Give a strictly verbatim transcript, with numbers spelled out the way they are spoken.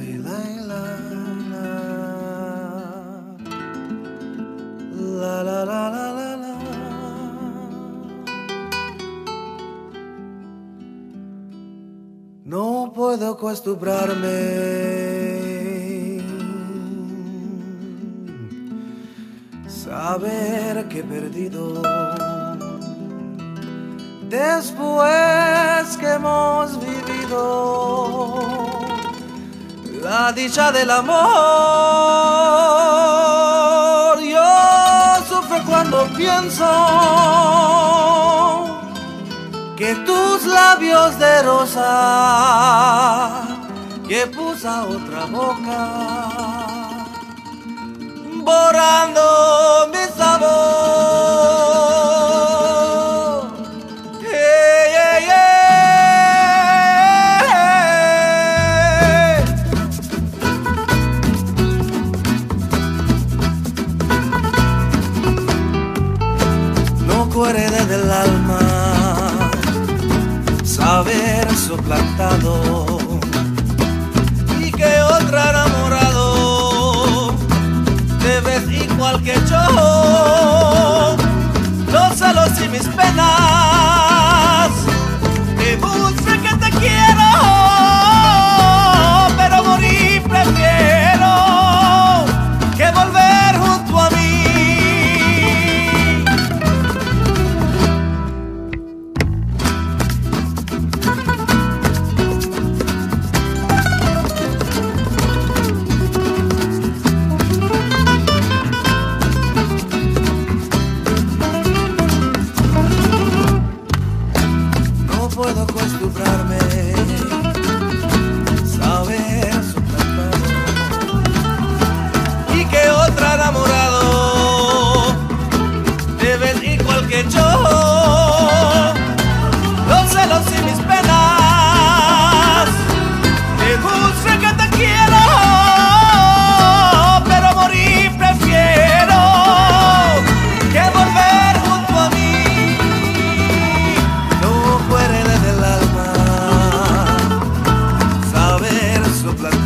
La la la la la la. No puedo acostumbrarme saber que he perdido después que hemos vivido la dicha del amor. Yo sufro cuando pienso que tus labios de rosa que puso otra boca, borrando mi sabor. Hey, hey, hey. No cuere del alma haber suplantado y que otro enamorado te ves igual que yo. Los celos y mis penas demuestran que te quiero, pero morir prefiero que volver junto a mí. Puedo acostumbrarme saber suplantado y que otro enamorado te ves igual que yo. Los celos y mis penas demuestran que te quiero, pero morir prefiero que volver junto a mí. No puede del alma saber soplar